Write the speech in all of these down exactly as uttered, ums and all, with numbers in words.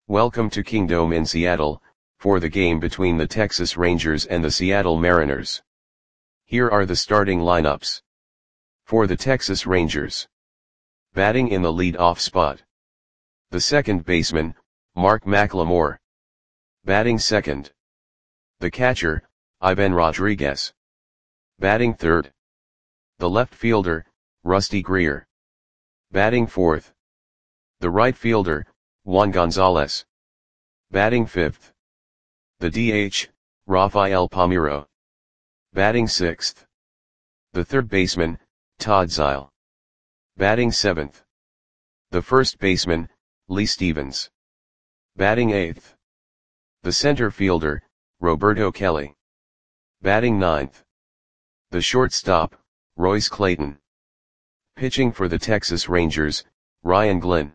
Welcome to Kingdome in Seattle, for the game between the Texas Rangers and the Seattle Mariners. Here are the starting lineups. For the Texas Rangers. Batting in the lead-off spot. The second baseman, Mark McLemore. Batting second. The catcher, Ivan Rodriguez. Batting third. The left fielder, Rusty Greer. Batting fourth. The right fielder, Juan Gonzalez. Batting fifth. The D H, Rafael Palmeiro. Batting sixth. The third baseman, Todd Zeile. Batting seventh. The first baseman, Lee Stevens. Batting eighth. The center fielder, Roberto Kelly. Batting ninth. The shortstop, Royce Clayton. Pitching for the Texas Rangers, Ryan Glynn.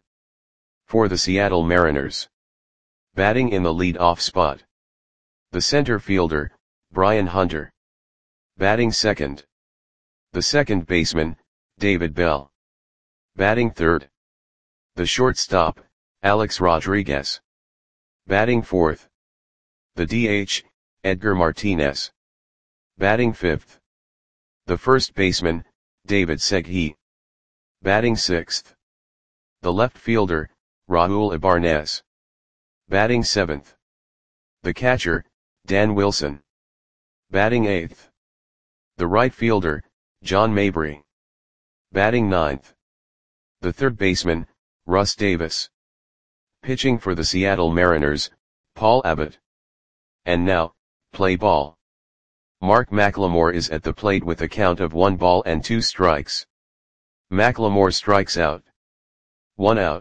For the Seattle Mariners. Batting in the lead-off spot. The center fielder, Brian Hunter. Batting second. The second baseman, David Bell. Batting third. The shortstop, Alex Rodriguez. Batting fourth. The D H, Edgar Martinez. Batting fifth. The first baseman, David Segui. Batting sixth. The left fielder, Raul Ibarnez. Batting seventh. The catcher, Dan Wilson. Batting eighth. The right fielder, John Mabry. Batting ninth. The third baseman, Russ Davis. Pitching for the Seattle Mariners, Paul Abbott. And now, play ball. Mark McLemore is at the plate with a count of one ball and two strikes. McLemore strikes out. One out.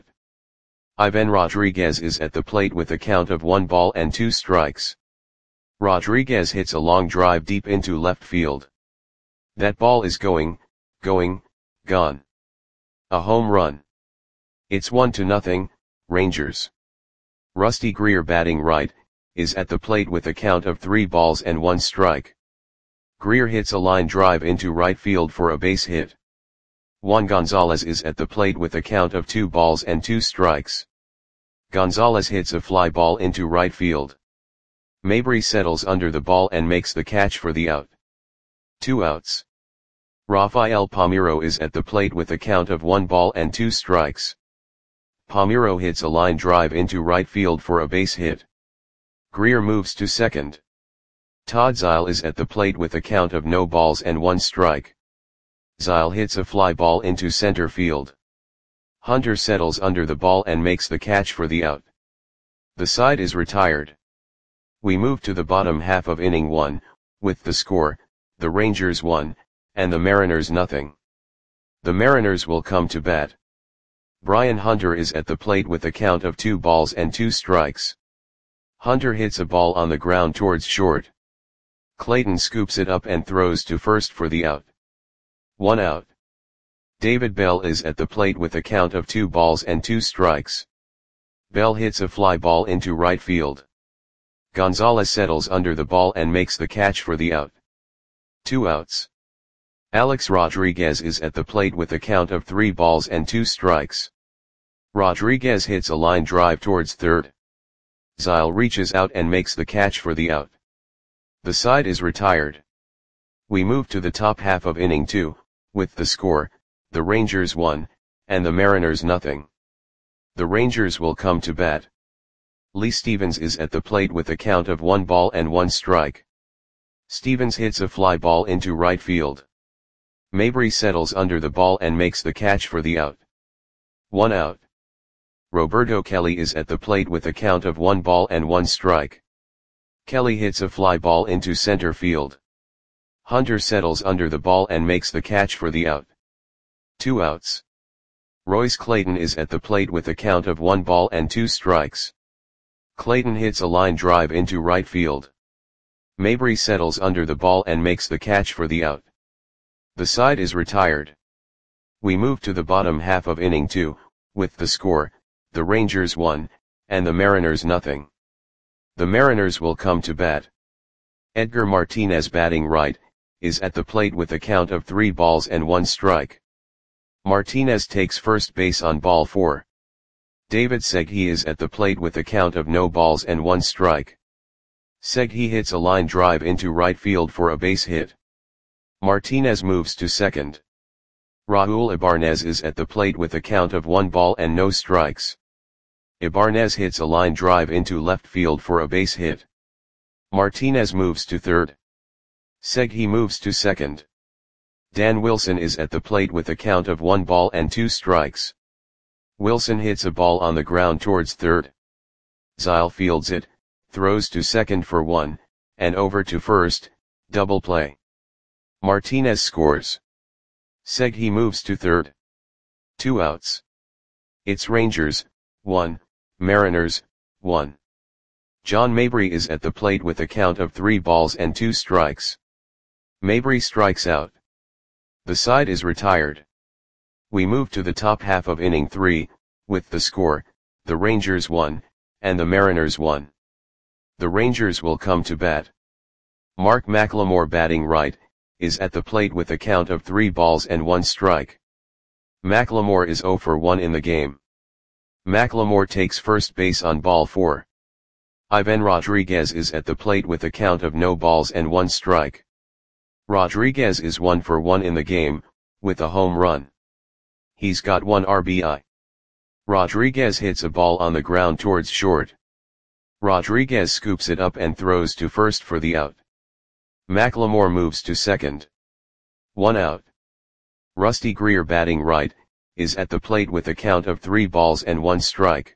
Ivan Rodriguez is at the plate with a count of one ball and two strikes. Rodriguez hits a long drive deep into left field. That ball is going, going, gone. A home run. It's one to nothing, Rangers. Rusty Greer, batting right, is at the plate with a count of three balls and one strike. Greer hits a line drive into right field for a base hit. Juan Gonzalez is at the plate with a count of two balls and two strikes. Gonzalez hits a fly ball into right field. Mabry settles under the ball and makes the catch for the out. Two outs. Rafael Palmeiro is at the plate with a count of one ball and two strikes. Palmeiro hits a line drive into right field for a base hit. Greer moves to second. Todd Zeile is at the plate with a count of no balls and one strike. Zeile hits a fly ball into center field. Hunter settles under the ball and makes the catch for the out. The side is retired. We move to the bottom half of inning one, with the score, the Rangers one, and the Mariners nothing. The Mariners will come to bat. Brian Hunter is at the plate with a count of two balls and two strikes. Hunter hits a ball on the ground towards short. Clayton scoops it up and throws to first for the out. One out. David Bell is at the plate with a count of two balls and two strikes. Bell hits a fly ball into right field. Gonzalez settles under the ball and makes the catch for the out. Two outs. Alex Rodriguez is at the plate with a count of three balls and two strikes. Rodriguez hits a line drive towards third. Zeile reaches out and makes the catch for the out. The side is retired. We move to the top half of inning two, with the score, the Rangers one, and the Mariners nothing. The Rangers will come to bat. Lee Stevens is at the plate with a count of one ball and one strike. Stevens hits a fly ball into right field. Mabry settles under the ball and makes the catch for the out. One out. Roberto Kelly is at the plate with a count of one ball and one strike. Kelly hits a fly ball into center field. Hunter settles under the ball and makes the catch for the out. Two outs. Royce Clayton is at the plate with a count of one ball and two strikes. Clayton hits a line drive into right field. Mabry settles under the ball and makes the catch for the out. The side is retired. We move to the bottom half of inning two, with the score, the Rangers one, and the Mariners nothing. The Mariners will come to bat. Edgar Martinez, batting right, is at the plate with a count of three balls and one strike. Martinez takes first base on ball four. David Segui is at the plate with a count of no balls and one strike. Segui hits a line drive into right field for a base hit. Martinez moves to second. Raul Ibanez is at the plate with a count of one ball and no strikes. Ibanez hits a line drive into left field for a base hit. Martinez moves to third. Segui moves to second. Dan Wilson is at the plate with a count of one ball and two strikes. Wilson hits a ball on the ground towards third. Zile fields it, throws to second for one, and over to first, double play. Martinez scores. Segui moves to third. Two outs. It's Rangers, one, Mariners, one. John Mabry is at the plate with a count of three balls and two strikes. Mabry strikes out. The side is retired. We move to the top half of inning three, with the score, the Rangers one, and the Mariners one. The Rangers will come to bat. Mark McLemore, batting right, is at the plate with a count of three balls and one strike. McLemore is oh for one in the game. McLemore takes first base on ball four. Ivan Rodriguez is at the plate with a count of no balls and one strike. Rodriguez is one for one in the game, with a home run. He's got one R B I. Rodriguez hits a ball on the ground towards short. Rodriguez scoops it up and throws to first for the out. McLemore moves to second. One out. Rusty Greer, batting right, is at the plate with a count of three balls and one strike.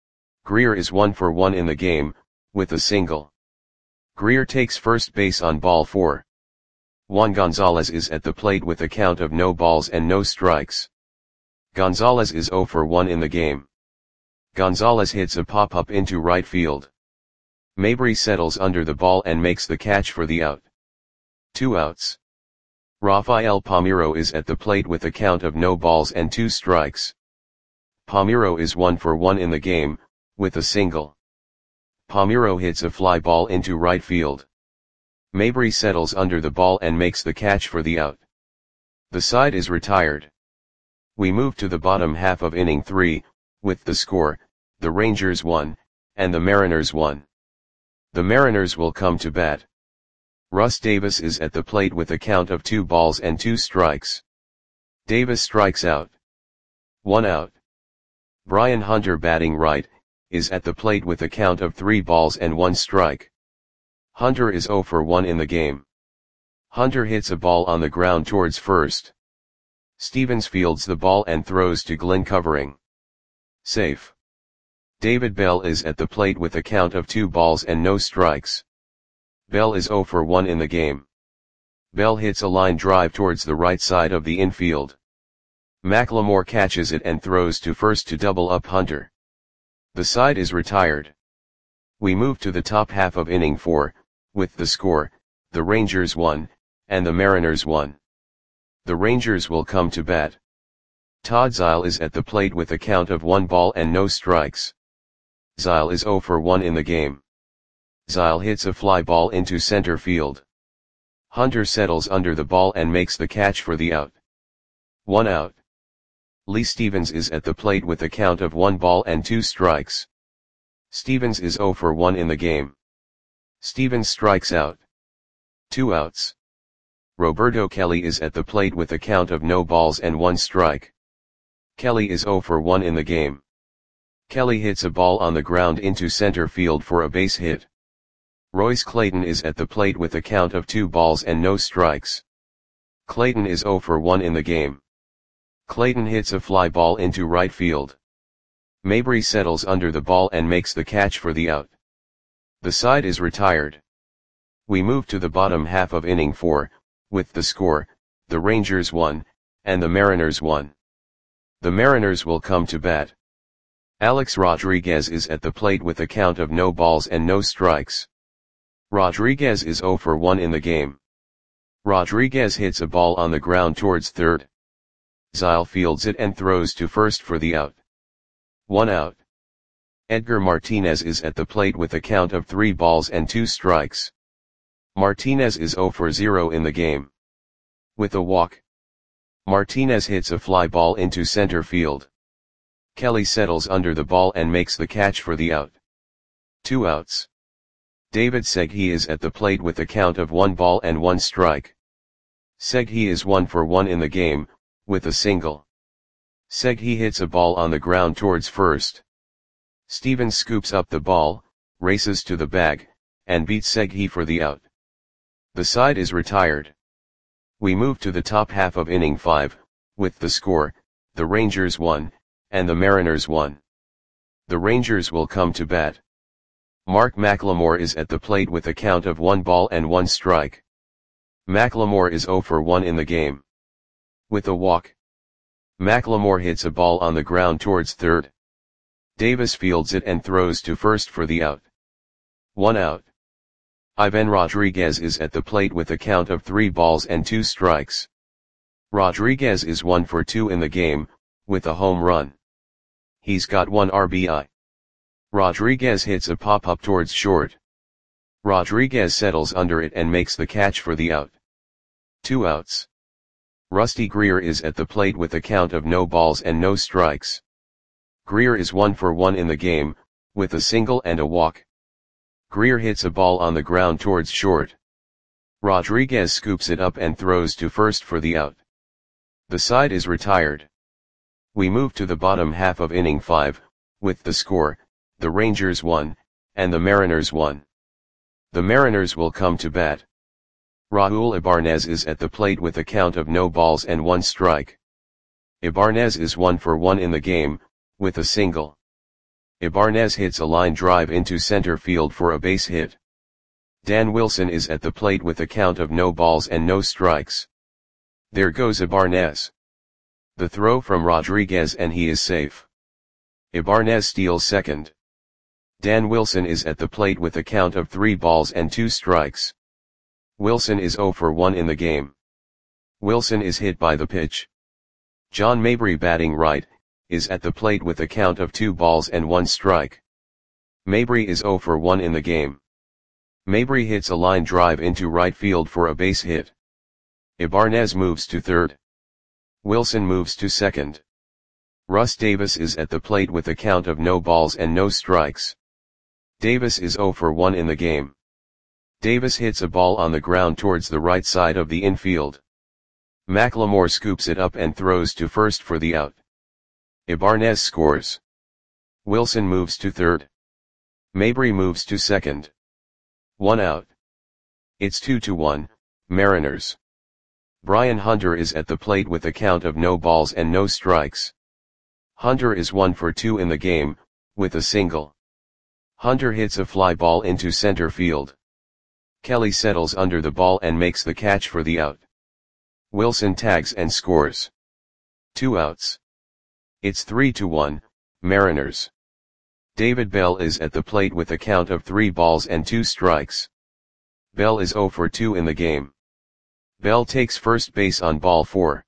Greer is one for one in the game, with a single. Greer takes first base on ball four. Juan Gonzalez is at the plate with a count of no balls and no strikes. Gonzalez is oh for one in the game. Gonzalez hits a pop-up into right field. Mabry settles under the ball and makes the catch for the out. Two outs. Rafael Palmeiro is at the plate with a count of no balls and two strikes. Palmeiro is one for one in the game, with a single. Palmeiro hits a fly ball into right field. Mabry settles under the ball and makes the catch for the out. The side is retired. We move to the bottom half of inning three, with the score, the Rangers one, and the Mariners one. The Mariners will come to bat. Russ Davis is at the plate with a count of two balls and two strikes. Davis strikes out. One out. Brian Hunter, batting right, is at the plate with a count of three balls and one strike. Hunter is oh for one in the game. Hunter hits a ball on the ground towards first. Stevens fields the ball and throws to Glenn covering. Safe. David Bell is at the plate with a count of two balls and no strikes. Bell is oh for one in the game. Bell hits a line drive towards the right side of the infield. McLemore catches it and throws to first to double up Hunter. The side is retired. We move to the top half of inning four, with the score, the Rangers one, and the Mariners one. The Rangers will come to bat. Todd Zile is at the plate with a count of one ball and no strikes. Zile is oh for one in the game. Zile hits a fly ball into center field. Hunter settles under the ball and makes the catch for the out. One out. Lee Stevens is at the plate with a count of one ball and two strikes. Stevens is oh for one in the game. Stevens strikes out. Two outs. Roberto Kelly is at the plate with a count of no balls and one strike. Kelly is oh for one in the game. Kelly hits a ball on the ground into center field for a base hit. Royce Clayton is at the plate with a count of two balls and no strikes. Clayton is oh for one in the game. Clayton hits a fly ball into right field. Mabry settles under the ball and makes the catch for the out. The side is retired. We move to the bottom half of inning four, with the score, the Rangers one, and the Mariners one. The Mariners will come to bat. Alex Rodriguez is at the plate with a count of no balls and no strikes. Rodriguez is oh for one in the game. Rodriguez hits a ball on the ground towards third. Zile fields it and throws to first for the out. One out. Edgar Martinez is at the plate with a count of three balls and two strikes. Martinez is oh for zero in the game. With a walk. Martinez hits a fly ball into center field. Kelly settles under the ball and makes the catch for the out. Two outs. David Seghi is at the plate with a count of one ball and one strike. Seghi is one for one in the game, with a single. Seghi hits a ball on the ground towards first. Stevens scoops up the ball, races to the bag, and beats Seghi for the out. The side is retired. We move to the top half of inning five, with the score, the Rangers won, and the Mariners won. The Rangers will come to bat. Mark McLemore is at the plate with a count of one ball and one strike. McLemore is oh for one in the game. With a walk. McLemore hits a ball on the ground towards third. Davis fields it and throws to first for the out. One out. Ivan Rodriguez is at the plate with a count of three balls and two strikes. Rodriguez is one for two in the game, with a home run. He's got one R B I. Rodriguez hits a pop-up towards short. Rodriguez settles under it and makes the catch for the out. Two outs. Rusty Greer is at the plate with a count of no balls and no strikes. Greer is one for one in the game, with a single and a walk. Greer hits a ball on the ground towards short. Rodriguez scoops it up and throws to first for the out. The side is retired. We move to the bottom half of inning five, with the score, the Rangers won, and the Mariners won. The Mariners will come to bat. Raul Ibanez is at the plate with a count of no balls and one strike. Ibanez is one for one in the game, with a single. Ibanez hits a line drive into center field for a base hit. Dan Wilson is at the plate with a count of no balls and no strikes. There goes Ibanez. The throw from Rodriguez and he is safe. Ibanez steals second. Dan Wilson is at the plate with a count of three balls and two strikes. Wilson is oh for one in the game. Wilson is hit by the pitch. John Mabry, batting right, is at the plate with a count of two balls and one strike. Mabry is oh for one in the game. Mabry hits a line drive into right field for a base hit. Ibanez moves to third. Wilson moves to second. Russ Davis is at the plate with a count of no balls and no strikes. Davis is oh for one in the game. Davis hits a ball on the ground towards the right side of the infield. McLemore scoops it up and throws to first for the out. Ibanez scores. Wilson moves to third. Mabry moves to second. One out. It's two to one, Mariners. Brian Hunter is at the plate with a count of no balls and no strikes. Hunter is one for two in the game, with a single. Hunter hits a fly ball into center field. Kelly settles under the ball and makes the catch for the out. Wilson tags and scores. Two outs. It's three to one, Mariners. David Bell is at the plate with a count of three balls and two strikes. Bell is oh for two in the game. Bell takes first base on ball four.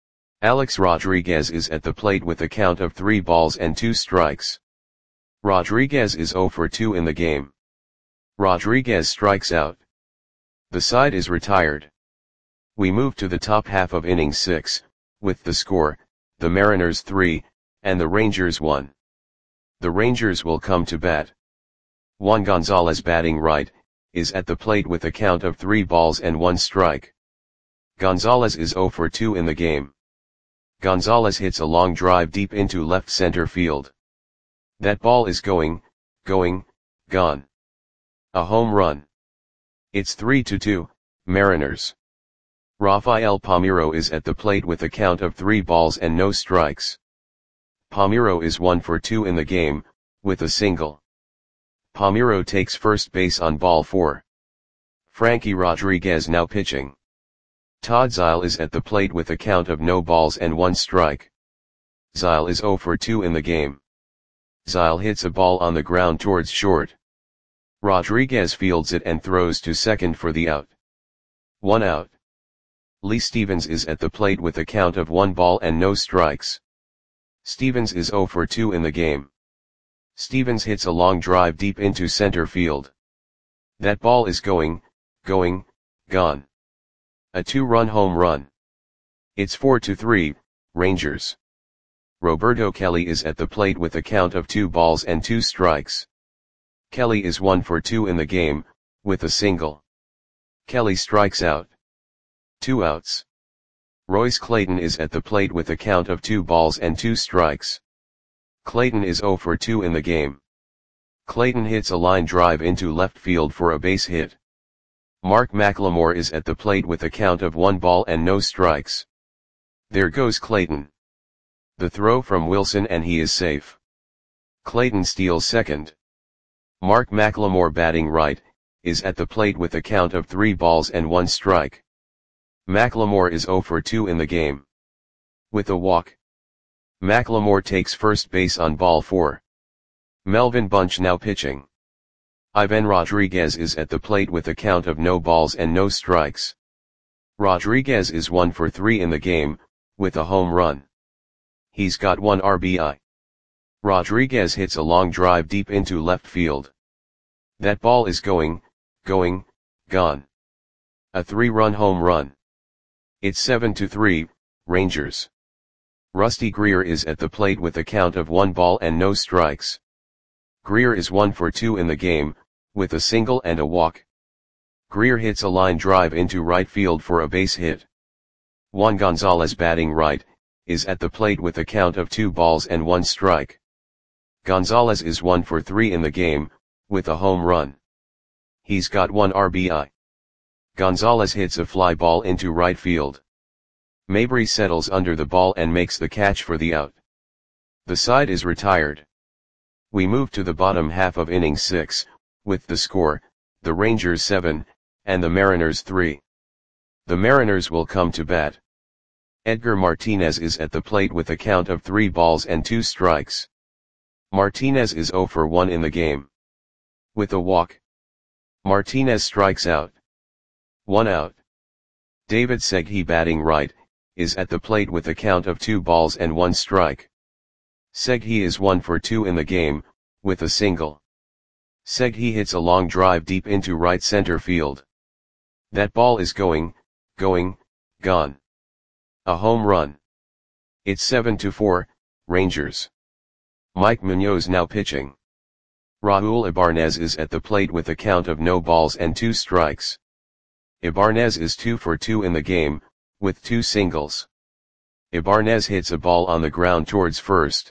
Alex Rodriguez is at the plate with a count of three balls and two strikes. Rodriguez is oh for two in the game. Rodriguez strikes out. The side is retired. We move to the top half of inning six, with the score, the Mariners three, and the Rangers one. The Rangers will come to bat. Juan Gonzalez, batting right, is at the plate with a count of three balls and one strike. Gonzalez is oh for two in the game. Gonzalez hits a long drive deep into left center field. That ball is going, going, gone. A home run. It's three to two, Mariners. Rafael Palmeiro is at the plate with a count of three balls and no strikes. Palmeiro is one for two in the game, with a single. Palmeiro takes first base on ball four. Frankie Rodriguez now pitching. Todd Zeile is at the plate with a count of no balls and one strike. Zeile is oh for two in the game. Zeile hits a ball on the ground towards short. Rodriguez fields it and throws to second for the out. One out. Lee Stevens is at the plate with a count of one ball and no strikes. Stevens is oh for two in the game. Stevens hits a long drive deep into center field. That ball is going, going, gone. A two-run home run. It's four to three, Rangers. Roberto Kelly is at the plate with a count of two balls and two strikes. Kelly is one for two in the game, with a single. Kelly strikes out. Two outs. Royce Clayton is at the plate with a count of two balls and two strikes. Clayton is zero for two in the game. Clayton hits a line drive into left field for a base hit. Mark McLemore is at the plate with a count of one ball and no strikes. There goes Clayton. The throw from Wilson and he is safe. Clayton steals second. Mark McLemore, batting right, is at the plate with a count of three balls and one strike. McLemore is zero for two in the game. With a walk, McLemore takes first base on ball four. Melvin Bunch now pitching. Ivan Rodriguez is at the plate with a count of no balls and no strikes. Rodriguez is one for three in the game, with a home run. He's got one R B I. Rodriguez hits a long drive deep into left field. That ball is going, going, gone. A three-run home run. It's seven to three, Rangers. Rusty Greer is at the plate with a count of one ball and no strikes. Greer is one for two in the game, with a single and a walk. Greer hits a line drive into right field for a base hit. Juan Gonzalez, batting right, is at the plate with a count of two balls and one strike. Gonzalez is one for three in the game, with a home run. He's got one R B I. Gonzalez hits a fly ball into right field. Mabry settles under the ball and makes the catch for the out. The side is retired. We move to the bottom half of inning six, with the score, the Rangers seven, and the Mariners three. The Mariners will come to bat. Edgar Martinez is at the plate with a count of three balls and two strikes. Martinez is zero for one in the game. With a walk, Martinez strikes out. One out. David Segui, batting right, is at the plate with a count of two balls and one strike. Segui is one for two in the game, with a single. Segui hits a long drive deep into right center field. That ball is going, going, gone. A home run. It's seven to four, Rangers. Mike Munoz now pitching. Raul Ibanez is at the plate with a count of no balls and two strikes. Ibanez is two for two in the game, with two singles. Ibanez hits a ball on the ground towards first.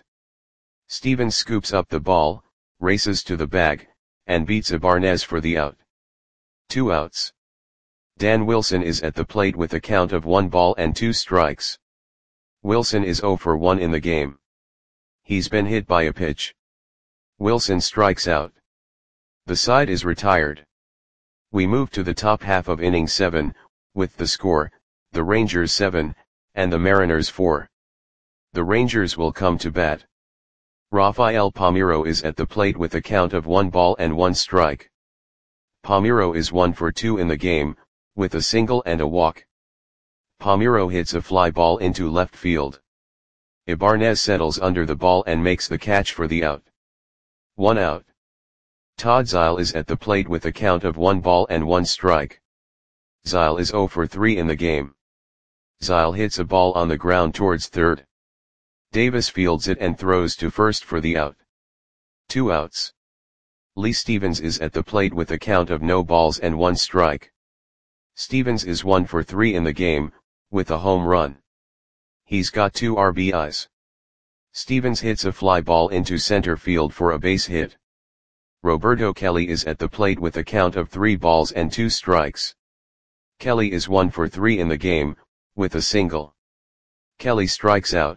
Stevens scoops up the ball, races to the bag, and beats Ibanez for the out. Two outs. Dan Wilson is at the plate with a count of one ball and two strikes. Wilson is zero for one in the game. He's been hit by a pitch. Wilson strikes out. The side is retired. We move to the top half of inning seven, with the score, the Rangers seven, and the Mariners four. The Rangers will come to bat. Rafael Palmeiro is at the plate with a count of one ball and one strike. Palmeiro is one for two in the game, with a single and a walk. Palmeiro hits a fly ball into left field. Ibanez settles under the ball and makes the catch for the out. One out. Todd Zeile is at the plate with a count of one ball and one strike. Zeile is zero for three in the game. Zeile hits a ball on the ground towards third. Davis fields it and throws to first for the out. Two outs. Lee Stevens is at the plate with a count of no balls and one strike. Stevens is one for three in the game, with a home run. He's got two R B Is. Stevens hits a fly ball into center field for a base hit. Roberto Kelly is at the plate with a count of three balls and two strikes. Kelly is one for three in the game, with a single. Kelly strikes out.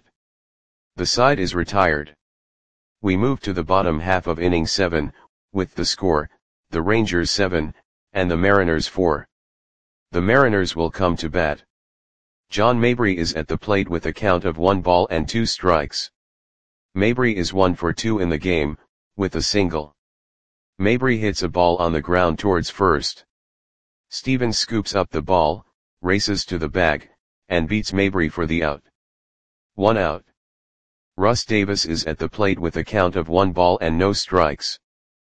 The side is retired. We move to the bottom half of inning seven, with the score, the Rangers seven, and the Mariners four. The Mariners will come to bat. John Mabry is at the plate with a count of one ball and two strikes. Mabry is one for two in the game, with a single. Mabry hits a ball on the ground towards first. Stevens scoops up the ball, races to the bag, and beats Mabry for the out. One out. Russ Davis is at the plate with a count of one ball and no strikes.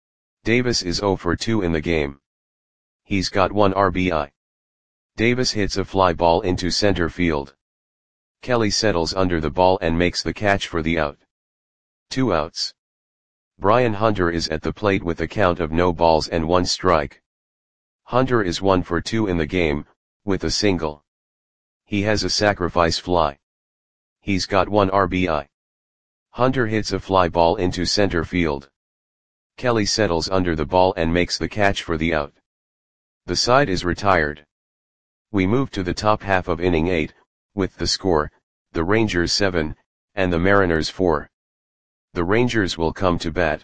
Davis is zero for two in the game. He's got one R B I. Davis hits a fly ball into center field. Kelly settles under the ball and makes the catch for the out. Two outs. Brian Hunter is at the plate with a count of no balls and one strike. Hunter is one for two in the game, with a single. He has a sacrifice fly. He's got one R B I. Hunter hits a fly ball into center field. Kelly settles under the ball and makes the catch for the out. The side is retired. We move to the top half of inning eight, with the score, the Rangers seven, and the Mariners four. The Rangers will come to bat.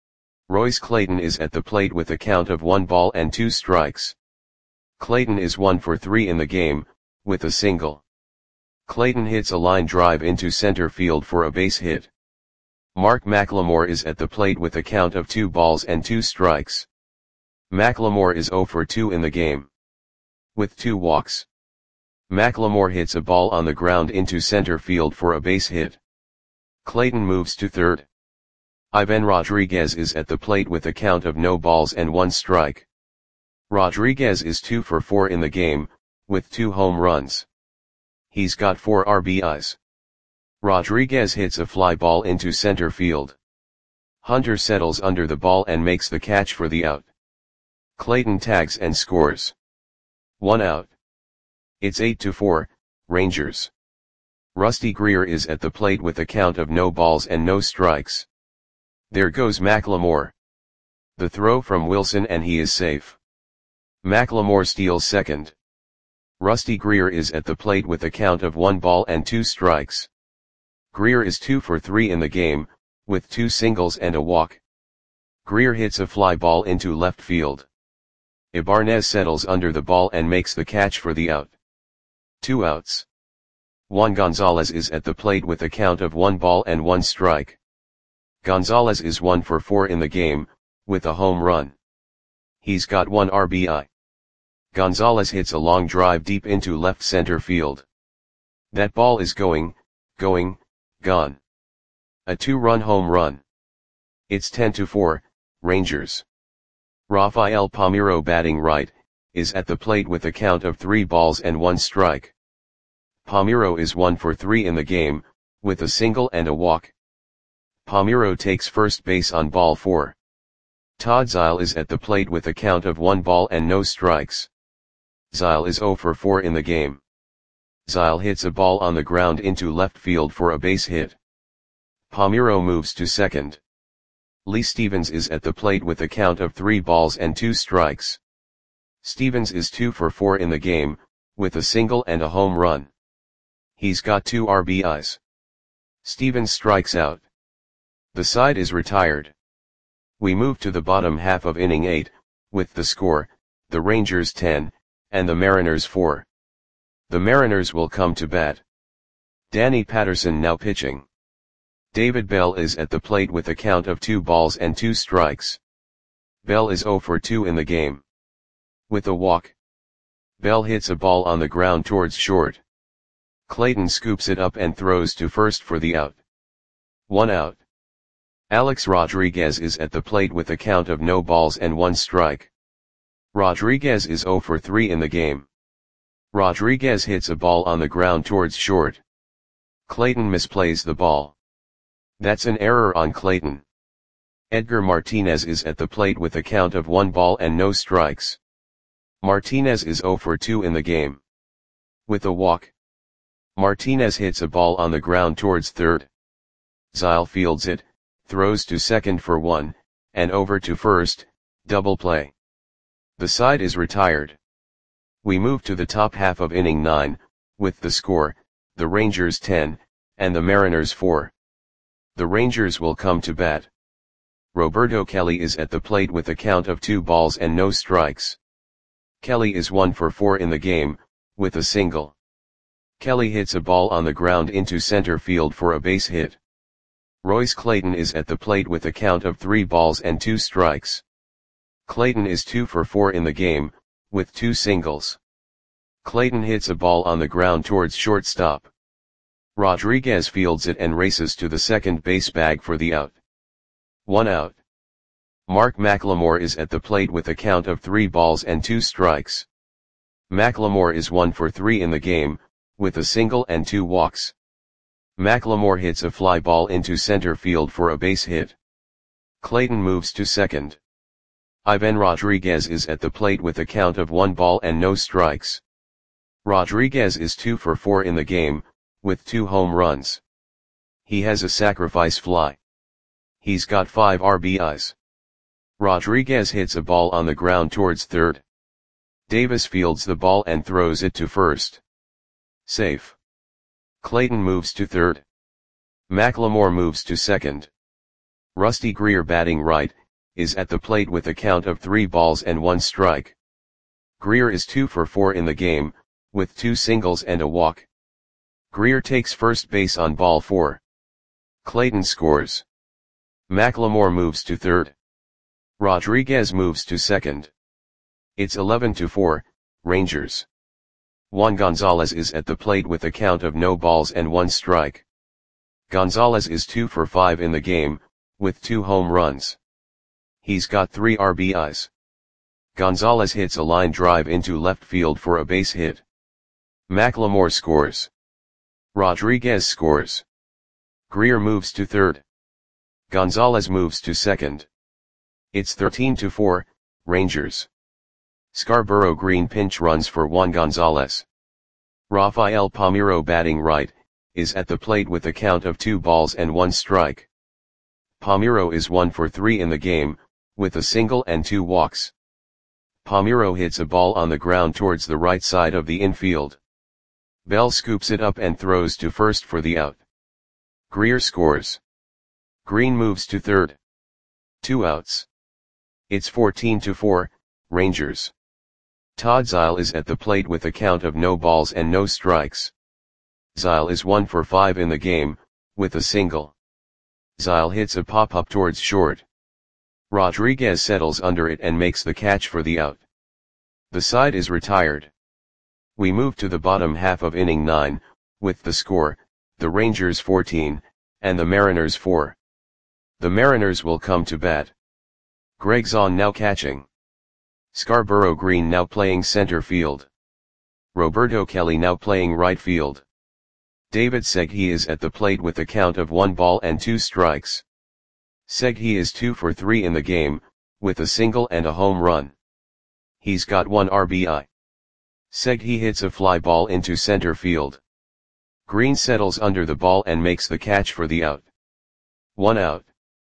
Royce Clayton is at the plate with a count of one ball and two strikes. Clayton is one for three in the game, with a single. Clayton hits a line drive into center field for a base hit. Mark McLemore is at the plate with a count of two balls and two strikes. McLemore is zero for two in the game, with two walks. McLemore hits a ball on the ground into center field for a base hit. Clayton moves to third. Ivan Rodriguez is at the plate with a count of no balls and one strike. Rodriguez is two for four in the game, with two home runs. He's got four R B Is. Rodriguez hits a fly ball into center field. Hunter settles under the ball and makes the catch for the out. Clayton tags and scores. One out. It's eight to four, Rangers. Rusty Greer is at the plate with a count of no balls and no strikes. There goes McLemore. The throw from Wilson and he is safe. McLemore steals second. Rusty Greer is at the plate with a count of one ball and two strikes. Greer is two for three in the game, with two singles and a walk. Greer hits a fly ball into left field. Ibanez settles under the ball and makes the catch for the out. Two outs. Juan Gonzalez is at the plate with a count of one ball and one strike. Gonzalez is one for four in the game, with a home run. He's got one R B I. Gonzalez hits a long drive deep into left center field. That ball is going, going, gone. A two-run home run. It's ten to four, Rangers. Rafael Palmeiro, batting right, is at the plate with a count of three balls and one strike. Palmeiro is one for three in the game, with a single and a walk. Palmeiro takes first base on ball four. Todd Zeile is at the plate with a count of one ball and no strikes. Zeile is zero for four in the game. Zeile hits a ball on the ground into left field for a base hit. Palmeiro moves to second. Lee Stevens is at the plate with a count of three balls and two strikes. Stevens is two for four in the game, with a single and a home run. He's got two R B Is. Stevens strikes out. The side is retired. We move to the bottom half of inning eight, with the score, the Rangers ten, and the Mariners four. The Mariners will come to bat. Danny Patterson now pitching. David Bell is at the plate with a count of two balls and two strikes. Bell is zero for two in the game, with a walk. Bell hits a ball on the ground towards short. Clayton scoops it up and throws to first for the out. One out. Alex Rodriguez is at the plate with a count of no balls and one strike. Rodriguez is zero for three in the game. Rodriguez hits a ball on the ground towards short. Clayton misplays the ball. That's an error on Clayton. Edgar Martinez is at the plate with a count of one ball and no strikes. Martinez is zero for two in the game, with a walk. Martinez hits a ball on the ground towards third. Zeile fields it, throws to second for one, and over to first, double play. The side is retired. We move to the top half of inning nine, with the score, the Rangers ten, and the Mariners four. The Rangers will come to bat. Roberto Kelly is at the plate with a count of two balls and no strikes. Kelly is one for four in the game, with a single. Kelly hits a ball on the ground into center field for a base hit. Royce Clayton is at the plate with a count of three balls and two strikes. Clayton is two for four in the game, with two singles. Clayton hits a ball on the ground towards shortstop. Rodriguez fields it and races to the second base bag for the out. One out. Mark McLemore is at the plate with a count of three balls and two strikes. McLemore is one for three in the game, with a single and two walks. McLemore hits a fly ball into center field for a base hit. Clayton moves to second. Ivan Rodriguez is at the plate with a count of one ball and no strikes. Rodriguez is two for four in the game, with two home runs. He has a sacrifice fly. He's got five R B Is. Rodriguez hits a ball on the ground towards third. Davis fields the ball and throws it to first. Safe. Clayton moves to third. McLemore moves to second. Rusty Greer, batting right, is at the plate with a count of three balls and one strike. Greer is two for four in the game, with two singles and a walk. Greer takes first base on ball four. Clayton scores. McLemore moves to third. Rodriguez moves to second. It's eleven to four, Rangers. Juan Gonzalez is at the plate with a count of no balls and one strike. Gonzalez is two for five in the game, with two home runs. He's got three R B Is. Gonzalez hits a line drive into left field for a base hit. McLemore scores. Rodriguez scores. Greer moves to third. Gonzalez moves to second. It's thirteen to four, Rangers. Scarborough Green pinch runs for Juan Gonzalez. Rafael Palmeiro, batting right, is at the plate with a count of two balls and one strike. Palmeiro is one for three in the game, with a single and two walks. Palmeiro hits a ball on the ground towards the right side of the infield. Bell scoops it up and throws to first for the out. Greer scores. Green moves to third. Two outs. It's fourteen to four, Rangers. Todd Zeile is at the plate with a count of no balls and no strikes. Zeile is one for five in the game, with a single. Zeile hits a pop-up towards short. Rodriguez settles under it and makes the catch for the out. The side is retired. We move to the bottom half of inning nine, with the score, the Rangers fourteen, and the Mariners four. The Mariners will come to bat. Greg Zahn now catching. Scarborough Green now playing center field. Roberto Kelly now playing right field. David Segui is at the plate with a count of one ball and two strikes. Segui is two for three in the game, with a single and a home run. He's got one R B I. Segui hits a fly ball into center field. Green settles under the ball and makes the catch for the out. One out.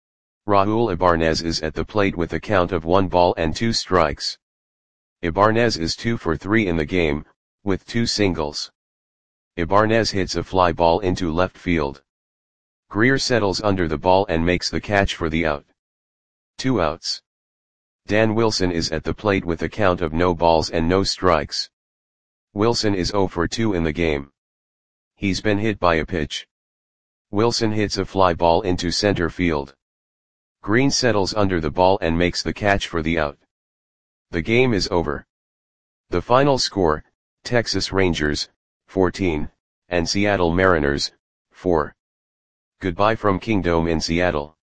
Raul Ibanez is at the plate with a count of one ball and two strikes. Ibanez is two for three in the game, with two singles. Ibanez hits a fly ball into left field. Greer settles under the ball and makes the catch for the out. Two outs. Dan Wilson is at the plate with a count of no balls and no strikes. Wilson is zero for two in the game. He's been hit by a pitch. Wilson hits a fly ball into center field. Green settles under the ball and makes the catch for the out. The game is over. The final score, Texas Rangers, fourteen, and Seattle Mariners, four. Goodbye from Kingdome in Seattle.